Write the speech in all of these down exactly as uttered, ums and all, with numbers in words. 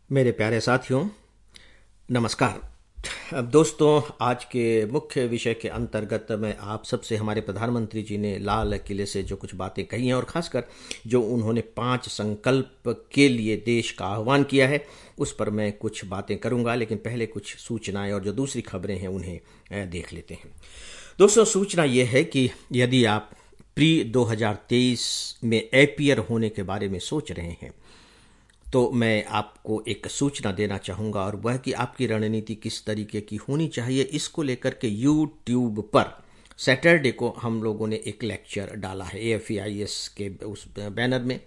मेरे प्यारे साथियों, नमस्कार। अब दोस्तों, आज के मुख्य विषय के अंतर्गत मैं आप सबसे हमारे प्रधानमंत्री जी ने लाल किले से जो कुछ बातें कही हैं और ख़ासकर जो उन्होंने पांच संकल्प के लिए देश का आह्वान किया है, उस पर मैं कुछ बातें करूंगा। लेकिन पहले कुछ सूचनाएं और जो दूसरी खबरें हैं उन्हें अ, देख लेते हैं। दोस्तों, सूचना यह है कि यदि आप प्री दो हज़ार तेईस में एपियर होने के बारे में सोच रहे हैं तो मैं आपको एक सूचना देना चाहूँगा, और वह कि आपकी रणनीति किस तरीके की होनी चाहिए। इसको लेकर के यूट्यूब पर सैटरडे को हम लोगों ने एक लेक्चर डाला है A F E I S के उस बैनर में,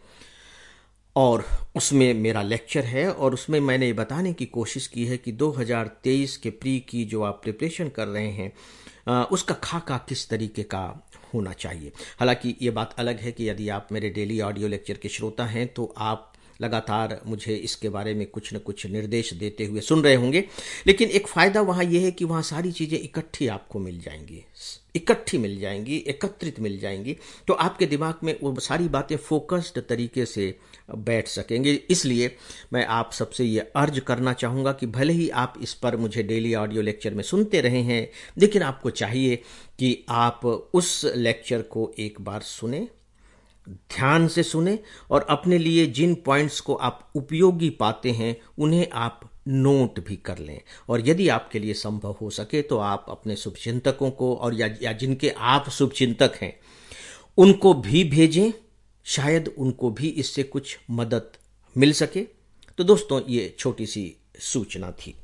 और उसमें मेरा लेक्चर है। और उसमें मैंने ये बताने की कोशिश की है कि दो हज़ार तेईस के प्री की जो आप प्रिपरेशन कर रहे हैं आ, उसका खाका किस तरीके का होना चाहिए। हालांकि ये बात अलग है कि यदि आप मेरे डेली ऑडियो लेक्चर के श्रोता हैं तो आप लगातार मुझे इसके बारे में कुछ न कुछ निर्देश देते हुए सुन रहे होंगे। लेकिन एक फ़ायदा वहाँ यह है कि वहाँ सारी चीज़ें इकट्ठी आपको मिल जाएंगी, इकट्ठी मिल जाएंगी, एकत्रित मिल जाएंगी, तो आपके दिमाग में वो सारी बातें फोकस्ड तरीके से बैठ सकेंगे। इसलिए मैं आप सबसे ये अर्ज करना चाहूँगा कि भले ही आप इस पर मुझे डेली ऑडियो लेक्चर में सुनते रहे हैं, लेकिन आपको चाहिए कि आप उस लेक्चर को एक बार सुने, ध्यान से सुने, और अपने लिए जिन पॉइंट्स को आप उपयोगी पाते हैं उन्हें आप नोट भी कर लें। और यदि आपके लिए संभव हो सके तो आप अपने शुभचिंतकों को और या, या जिनके आप शुभचिंतक हैं उनको भी भेजें, शायद उनको भी इससे कुछ मदद मिल सके। तो दोस्तों, ये छोटी सी सूचना थी।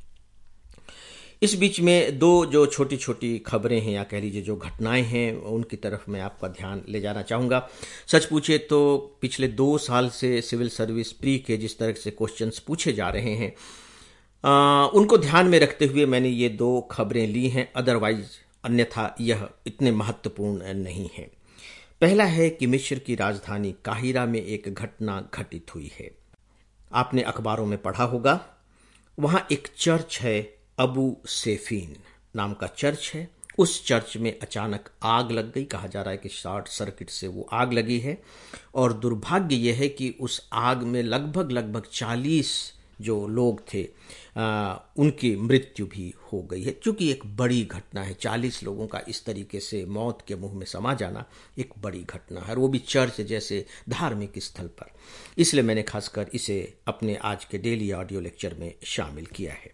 इस बीच में दो जो छोटी छोटी खबरें हैं, या कह लीजिए जो घटनाएं हैं, उनकी तरफ मैं आपका ध्यान ले जाना चाहूँगा। सच पूछे तो पिछले दो साल से सिविल सर्विस प्री के जिस तरह से क्वेश्चंस पूछे जा रहे हैं, आ, उनको ध्यान में रखते हुए मैंने ये दो खबरें ली हैं। अदरवाइज अन्यथा यह इतने महत्वपूर्ण नहीं है। पहला है कि मिस्र की राजधानी काहिरा में एक घटना घटित हुई है। आपने अखबारों में पढ़ा होगा, वहाँ एक चर्च है, अबू सेफीन नाम का चर्च है। उस चर्च में अचानक आग लग गई। कहा जा रहा है कि शॉर्ट सर्किट से वो आग लगी है, और दुर्भाग्य यह है कि उस आग में लगभग लगभग चालीस जो लोग थे आ, उनकी मृत्यु भी हो गई है। क्योंकि एक बड़ी घटना है, चालीस लोगों का इस तरीके से मौत के मुंह में समा जाना एक बड़ी घटना है, और वो भी चर्च जैसे धार्मिक स्थल पर। इसलिए मैंने खासकर इसे अपने आज के डेली ऑडियो लेक्चर में शामिल किया है।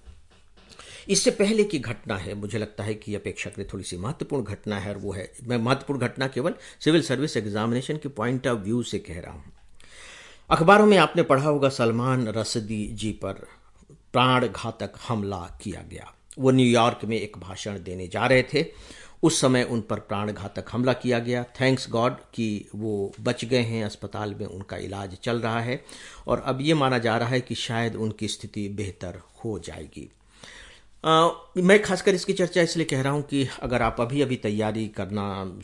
इससे पहले की घटना है, मुझे लगता है कि अपेक्षाकृत थोड़ी सी महत्वपूर्ण घटना है, और वो है, मैं महत्वपूर्ण घटना केवल सिविल सर्विस एग्जामिनेशन के पॉइंट ऑफ व्यू से कह रहा हूँ। अखबारों में आपने पढ़ा होगा, सलमान रशदी जी पर प्राण घातक हमला किया गया। वो न्यूयॉर्क में एक भाषण देने जा रहे थे, उस समय उन पर प्राण घातक हमला किया गया। थैंक्स गॉड कि वो बच गए हैं, अस्पताल में उनका इलाज चल रहा है, और अब ये माना जा रहा है कि शायद उनकी स्थिति बेहतर हो जाएगी। आ, मैं खासकर इसकी चर्चा इसलिए कह रहा हूं कि अगर आप अभी अभी तैयारी करना,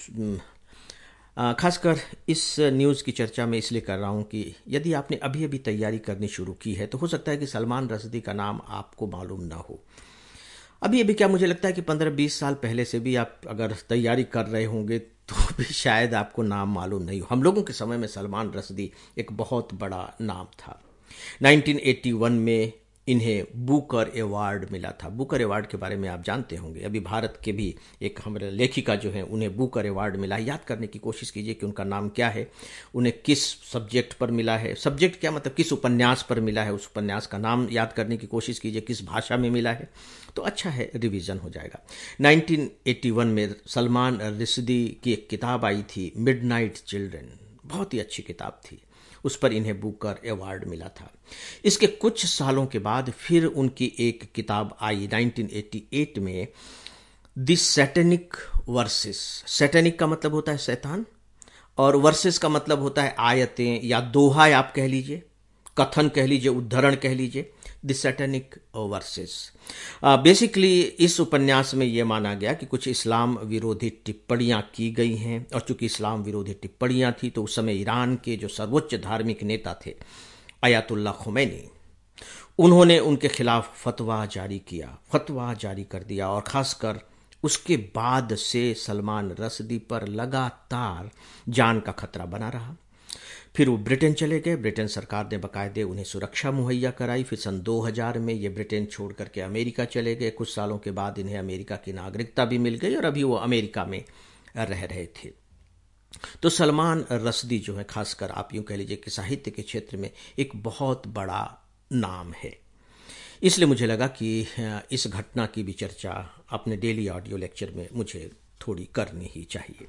आ, खासकर इस न्यूज़ की चर्चा में इसलिए कर रहा हूं कि यदि आपने अभी अभी तैयारी करनी शुरू की है तो हो सकता है कि सलमान रशदी का नाम आपको मालूम ना हो। अभी अभी क्या, मुझे लगता है कि पंद्रह बीस साल पहले से भी आप अगर तैयारी कर रहे होंगे तो भी शायद आपको नाम मालूम नहीं हो। हम लोगों के समय में सलमान रशदी एक बहुत बड़ा नाम था। नाइनटीन एटी वन में इन्हें बुकर अवार्ड मिला था। बुकर अवार्ड के बारे में आप जानते होंगे। अभी भारत के भी एक हमारे लेखिका जो हैं उन्हें बुकर अवार्ड मिला है। याद करने की कोशिश कीजिए कि उनका नाम क्या है, उन्हें किस सब्जेक्ट पर मिला है। सब्जेक्ट क्या मतलब, किस उपन्यास पर मिला है, उस उपन्यास का नाम याद करने की कोशिश कीजिए, किस भाषा में मिला है, तो अच्छा है, रिवीजन हो जाएगा। नाइनटीन एटी वन में सलमान रशदी की एक किताब आई थी, मिडनाइट चिल्ड्रन, बहुत ही अच्छी किताब थी, उस पर इन्हें बुकर अवार्ड मिला था। इसके कुछ सालों के बाद फिर उनकी एक किताब आई नाइनटीन एटी एट में, द सैटेनिक वर्सेस। सैटेनिक का मतलब होता है शैतान, और वर्सेस का मतलब होता है आयतें या दोहा, आप कह लीजिए, कथन कह लीजिए, उद्धरण कह लीजिए, द सैटेनिक वर्सेस। बेसिकली इस उपन्यास में यह माना गया कि कुछ इस्लाम विरोधी टिप्पणियां की गई हैं, और चूंकि इस्लाम विरोधी टिप्पणियां थी तो उस समय ईरान के जो सर्वोच्च धार्मिक नेता थे अयातुल्ला खुमैनी, उन्होंने उनके खिलाफ फतवा जारी किया, फतवा जारी कर दिया। और खासकर उसके बाद से सलमान रशदी पर लगातार जान का खतरा बना रहा। फिर वो ब्रिटेन चले गए। ब्रिटेन सरकार ने बाकायदे उन्हें सुरक्षा मुहैया कराई। फिर सन दो हज़ार में ये ब्रिटेन छोड़ करके अमेरिका चले गए। कुछ सालों के बाद इन्हें अमेरिका की नागरिकता भी मिल गई और अभी वो अमेरिका में रह रहे थे। तो सलमान रश्दी जो है, खासकर आप यूँ कह लीजिए कि साहित्य के क्षेत्र में एक बहुत बड़ा नाम है। इसलिए मुझे लगा कि इस घटना की भी चर्चा अपने डेली ऑडियो लेक्चर में मुझे थोड़ी करनी ही चाहिए।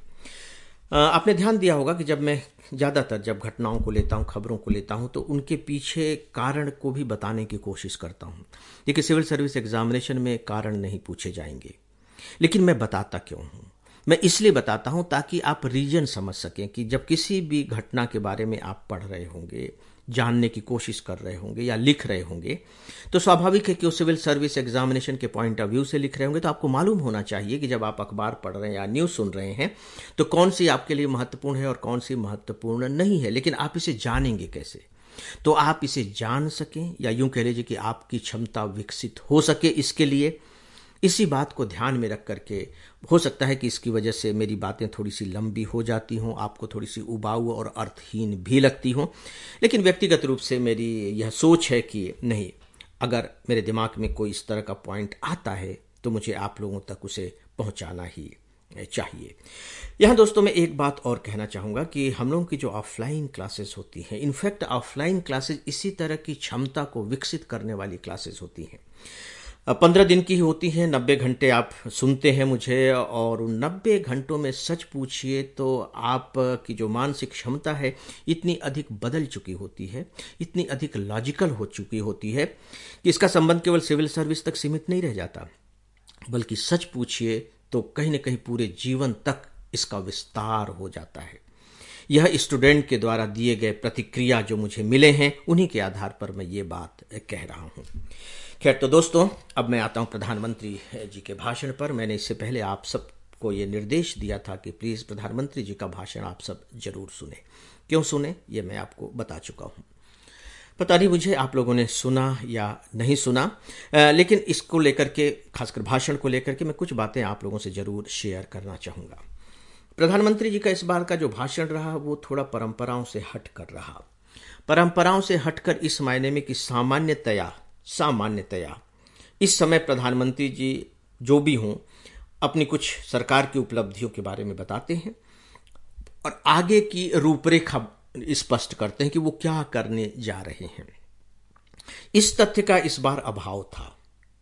आपने ध्यान दिया होगा कि जब मैं ज़्यादातर जब घटनाओं को लेता हूँ, खबरों को लेता हूँ, तो उनके पीछे कारण को भी बताने की कोशिश करता हूँ। देखिए, सिविल सर्विस एग्जामिनेशन में कारण नहीं पूछे जाएंगे, लेकिन मैं बताता क्यों हूँ? मैं इसलिए बताता हूँ ताकि आप रीजन समझ सकें कि जब किसी भी घटना के बारे में आप पढ़ रहे होंगे, जानने की कोशिश कर रहे होंगे या लिख रहे होंगे, तो स्वाभाविक है कि वो सिविल सर्विस एग्जामिनेशन के पॉइंट ऑफ व्यू से लिख रहे होंगे। तो आपको मालूम होना चाहिए कि जब आप अखबार पढ़ रहे हैं या न्यूज़ सुन रहे हैं तो कौन सी आपके लिए महत्वपूर्ण है और कौन सी महत्वपूर्ण नहीं है। लेकिन आप इसे जानेंगे कैसे? तो आप इसे जान सकें, या यूं कह लीजिए कि आपकी क्षमता विकसित हो सके, इसके लिए इसी बात को ध्यान में रख करके हो सकता है कि इसकी वजह से मेरी बातें थोड़ी सी लंबी हो जाती हों, आपको थोड़ी सी उबाऊ और अर्थहीन भी लगती हों, लेकिन व्यक्तिगत रूप से मेरी यह सोच है कि नहीं, अगर मेरे दिमाग में कोई इस तरह का पॉइंट आता है तो मुझे आप लोगों तक उसे पहुंचाना ही चाहिए। यहाँ दोस्तों मैं एक बात और कहना चाहूँगा कि हम लोगों की जो ऑफलाइन क्लासेस होती हैं, इनफैक्ट ऑफलाइन क्लासेस इसी तरह की क्षमता को विकसित करने वाली क्लासेस होती हैं। पंद्रह दिन की ही होती हैं, नब्बे घंटे आप सुनते हैं मुझे, और उन नब्बे घंटों में सच पूछिए तो आपकी जो मानसिक क्षमता है इतनी अधिक बदल चुकी होती है, इतनी अधिक लॉजिकल हो चुकी होती है कि इसका संबंध केवल सिविल सर्विस तक सीमित नहीं रह जाता, बल्कि सच पूछिए तो कहीं न कहीं पूरे जीवन तक इसका विस्तार हो जाता है। यह स्टूडेंट के द्वारा दिए गए प्रतिक्रिया जो मुझे मिले हैं, उन्हीं के आधार पर मैं ये बात कह रहा हूँ। खैर, तो दोस्तों अब मैं आता हूँ प्रधानमंत्री जी के भाषण पर। मैंने इससे पहले आप सबको ये निर्देश दिया था कि प्लीज़ प्रधानमंत्री जी का भाषण आप सब जरूर सुने। क्यों सुने ये मैं आपको बता चुका हूँ। पता नहीं मुझे आप लोगों ने सुना या नहीं सुना, लेकिन इसको लेकर के, खासकर भाषण को लेकर के, मैं कुछ बातें आप लोगों से जरूर शेयर करना चाहूँगा। प्रधानमंत्री जी का इस बार का जो भाषण रहा वो थोड़ा परंपराओं से हट कर रहा। परंपराओं से हटकर इस मायने में कि सामान्यतया सामान्यतया इस समय प्रधानमंत्री जी जो भी हों अपनी कुछ सरकार की उपलब्धियों के बारे में बताते हैं और आगे की रूपरेखा स्पष्ट करते हैं कि वो क्या करने जा रहे हैं। इस तथ्य का इस बार अभाव था,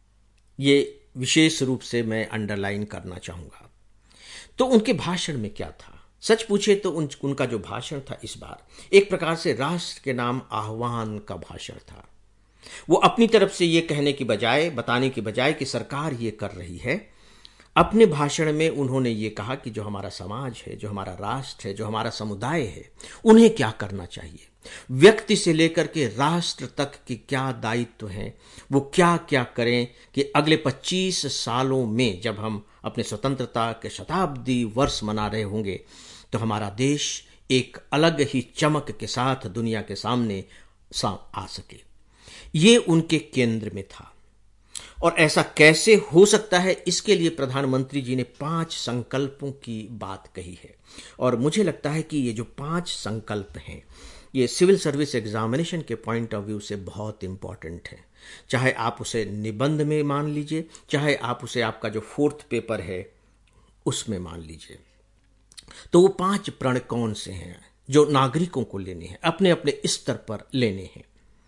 ये विशेष रूप से मैं अंडरलाइन करना चाहूंगा। तो उनके भाषण में क्या था? सच पूछे तो उन, उनका जो भाषण था इस बार एक प्रकार से राष्ट्र के नाम आह्वान का भाषण था। वो अपनी तरफ से ये कहने की बजाय, बताने की बजाय कि सरकार ये कर रही है, अपने भाषण में उन्होंने ये कहा कि जो हमारा समाज है, जो हमारा राष्ट्र है, जो हमारा समुदाय है, उन्हें क्या करना चाहिए, व्यक्ति से लेकर के राष्ट्र तक के क्या दायित्व हैं, वो क्या क्या करें कि अगले पच्चीस सालों में जब हम अपने स्वतंत्रता के शताब्दी वर्ष मना रहे होंगे तो हमारा देश एक अलग ही चमक के साथ दुनिया के सामने आ सके। ये उनके केंद्र में था। और ऐसा कैसे हो सकता है, इसके लिए प्रधानमंत्री जी ने पांच संकल्पों की बात कही है। और मुझे लगता है कि ये जो पांच संकल्प हैं ये सिविल सर्विस एग्जामिनेशन के पॉइंट ऑफ व्यू से बहुत इंपॉर्टेंट है। चाहे आप उसे निबंध में मान लीजिए, चाहे आप उसे आपका जो फोर्थ पेपर है उसमें मान लीजिए। तो वो पांच प्रण कौन से हैं जो नागरिकों को लेने हैं, अपने अपने स्तर पर लेने हैं।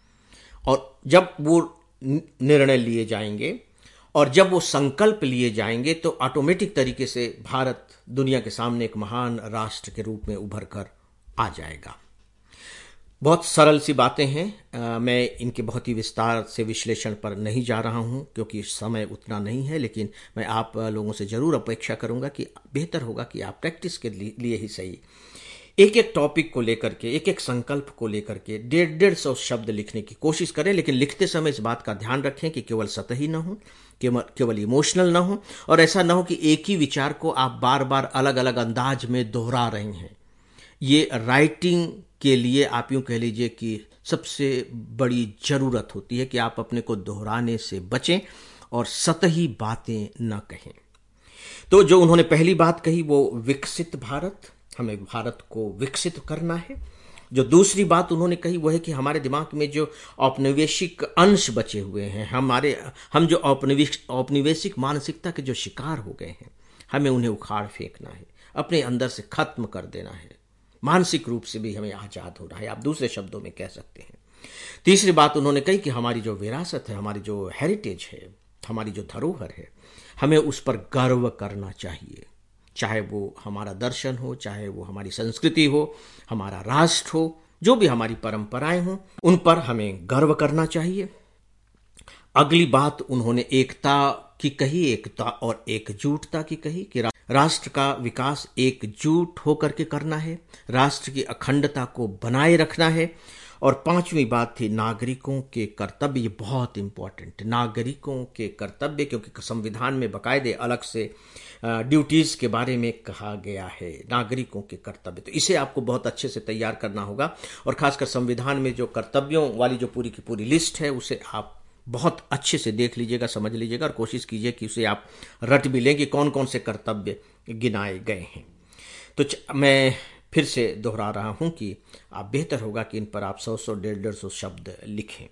और जब वो निर्णय लिए जाएंगे और जब वो संकल्प लिए जाएंगे तो ऑटोमेटिक तरीके से भारत दुनिया के सामने एक महान राष्ट्र के रूप में उभर कर आ जाएगा। बहुत सरल सी बातें हैं, आ, मैं इनके बहुत ही विस्तार से विश्लेषण पर नहीं जा रहा हूं क्योंकि समय उतना नहीं है, लेकिन मैं आप लोगों से जरूर अपेक्षा करूंगा कि बेहतर होगा कि आप प्रैक्टिस के लिए ही सही एक एक टॉपिक को लेकर के, एक एक संकल्प को लेकर के डेढ़ डेढ़ सौ शब्द लिखने की कोशिश करें। लेकिन लिखते समय इस बात का ध्यान रखें कि केवल सतही ना हो, केवल केवल इमोशनल ना हो, और ऐसा ना हो कि एक ही विचार को आप बार बार अलग अलग अंदाज में दोहरा रहे हैं। ये राइटिंग के लिए आप यूं कह लीजिए कि सबसे बड़ी जरूरत होती है कि आप अपने को दोहराने से बचें और सतही बातें न कहें। तो जो उन्होंने पहली बात कही वो विकसित भारत, हमें भारत को विकसित करना है। जो दूसरी बात उन्होंने कही वो है कि हमारे दिमाग में जो औपनिवेशिक अंश बचे हुए हैं, हमारे हम जो औपनिवेश औपनिवेशिक मानसिकता के जो शिकार हो गए हैं, हमें उन्हें उखाड़ फेंकना है, अपने अंदर से खत्म कर देना है। मानसिक रूप से भी हमें आजाद होना है, आप दूसरे शब्दों में कह सकते हैं। तीसरी बात उन्होंने कही कि हमारी जो विरासत है, हमारी जो हेरिटेज है, हमारी जो धरोहर है, हमें उस पर गर्व करना चाहिए। चाहे वो हमारा दर्शन हो, चाहे वो हमारी संस्कृति हो, हमारा राष्ट्र हो, जो भी हमारी परंपराएं हों, उन पर हमें गर्व करना चाहिए। अगली बात उन्होंने एकता की कही, एकता और एकजुटता की कही कि राष्ट्र का विकास एकजुट होकर के करना है, राष्ट्र की अखंडता को बनाए रखना है। और पांचवी बात थी नागरिकों के कर्तव्य। ये बहुत इंपॉर्टेंट, नागरिकों के कर्तव्य, क्योंकि संविधान में बाकायदे अलग से ड्यूटीज के बारे में कहा गया है, नागरिकों के कर्तव्य। तो इसे आपको बहुत अच्छे से तैयार करना होगा, और खासकर संविधान में जो कर्तव्यों वाली जो पूरी की पूरी लिस्ट है उसे आप बहुत अच्छे से देख लीजिएगा, समझ लीजिएगा, और कोशिश कीजिए कि उसे आप रट भी लें कि कौन कौन से कर्तव्य गिनाए गए हैं। तो मैं फिर से दोहरा रहा हूं कि आप बेहतर होगा कि इन पर आप सौ सौ डेढ़ डेढ़ सौ शब्द लिखें।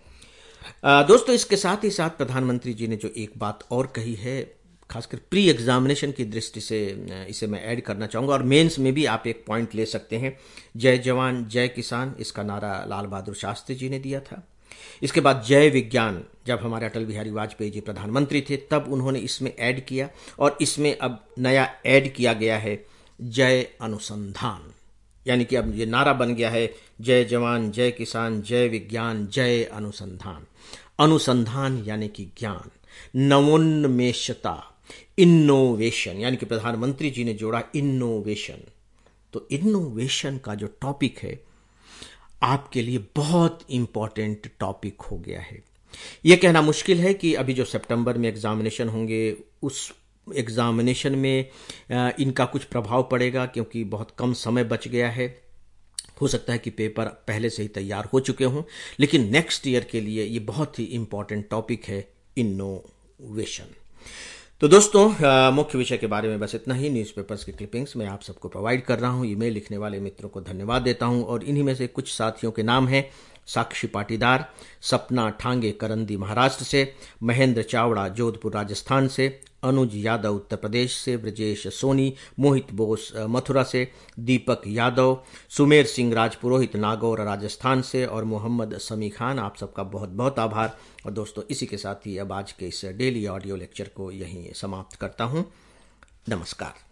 आ, दोस्तों, इसके साथ ही साथ प्रधानमंत्री जी ने जो एक बात और कही है, खासकर प्री एग्जामिनेशन की दृष्टि से इसे मैं ऐड करना चाहूँगा, और मेंस में भी आप एक पॉइंट ले सकते हैं। जय जवान जय किसान, इसका नारा लाल बहादुर शास्त्री जी ने दिया था। इसके बाद जय विज्ञान, जब हमारे अटल बिहारी वाजपेयी जी प्रधानमंत्री थे तब उन्होंने इसमें ऐड किया, और इसमें अब नया ऐड किया गया है जय अनुसंधान। यानी कि अब ये नारा बन गया है जय जवान जय किसान जय विज्ञान जय अनुसंधान। अनुसंधान यानी कि ज्ञान, नवोन्मेषता, इनोवेशन, यानी कि प्रधानमंत्री जी ने जोड़ा इनोवेशन। तो इनोवेशन का जो टॉपिक है आपके लिए बहुत इंपॉर्टेंट टॉपिक हो गया है। यह कहना मुश्किल है कि अभी जो सितंबर में एग्जामिनेशन होंगे उस एग्जामिनेशन में इनका कुछ प्रभाव पड़ेगा, क्योंकि बहुत कम समय बच गया है। हो सकता है कि पेपर पहले से ही तैयार हो चुके हों, लेकिन नेक्स्ट ईयर के लिए ये बहुत ही इंपॉर्टेंट टॉपिक है, इनोवेशन। तो दोस्तों, मुख्य विषय के बारे में बस इतना ही। न्यूज़पेपर्स की क्लिपिंग्स मैं आप सबको प्रोवाइड कर रहा हूं। ईमेल लिखने वाले मित्रों को धन्यवाद देता हूं, और इन्हीं में से कुछ साथियों के नाम हैं साक्षी पाटीदार, सपना ठांगे करंदी महाराष्ट्र से, महेंद्र चावड़ा जोधपुर राजस्थान से, अनुज यादव उत्तर प्रदेश से, ब्रजेश सोनी, मोहित बोस मथुरा से, दीपक यादव, सुमेर सिंह राजपुरोहित नागौर राजस्थान से, और मोहम्मद समी खान। आप सबका बहुत बहुत आभार। और दोस्तों, इसी के साथ ही अब आज के इस डेली ऑडियो लेक्चर को यहीं समाप्त करता हूं। नमस्कार।